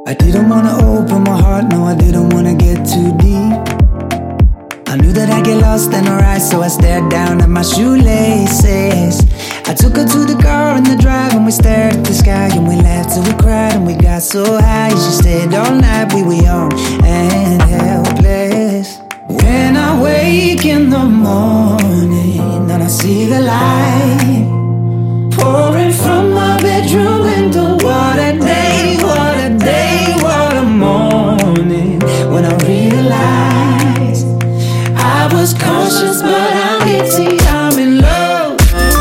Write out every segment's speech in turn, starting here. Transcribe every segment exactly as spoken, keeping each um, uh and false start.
I didn't wanna open my heart, no, I didn't wanna get too deep. I knew that I'd get lost and alright, so I stared down at my shoelaces. I took her to the car in the drive and we stared at the sky and we laughed till we cried and we got so high. She stayed all night, we were young and helpless. When I wake in the morning and I see the light pouring from my bedroom window, what a day, what a day, what a morning. When I realized I was conscious but I'm guilty, I'm in love.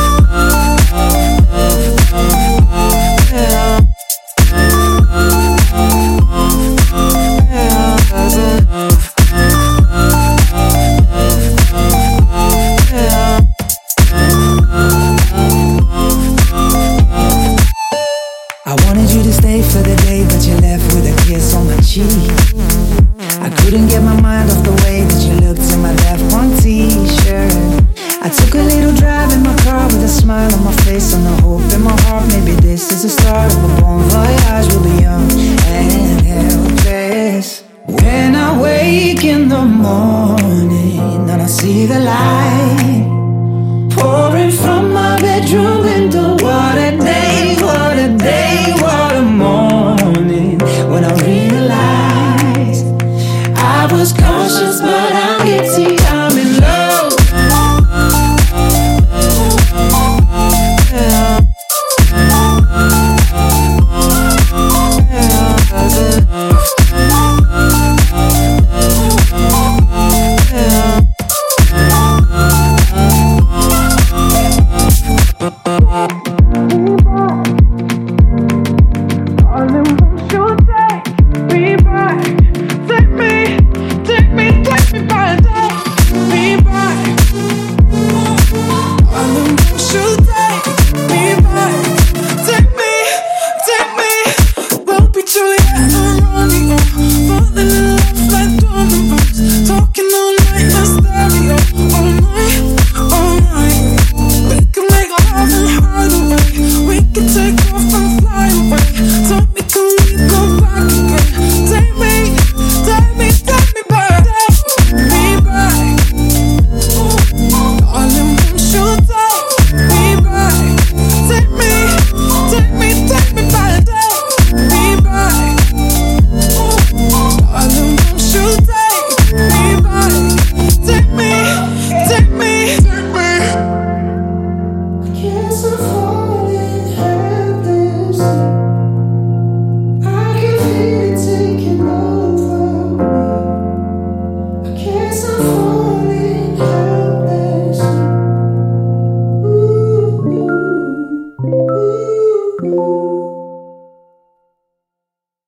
I wanted you to stay for the day, but you left with a kiss on my cheek. I couldn't get my mind off the way that you looked in my left one t-shirt. I took a little drive in my car with a smile on my face and a hope in my heart. Maybe this is the start of a bon voyage. We'll be young and helpless. When I wake in the morning and I see the light pouring from my bedroom window, what a day, what a day, what a morning. When I realized I was conscious but I'm guilty, I'm in love. We can take off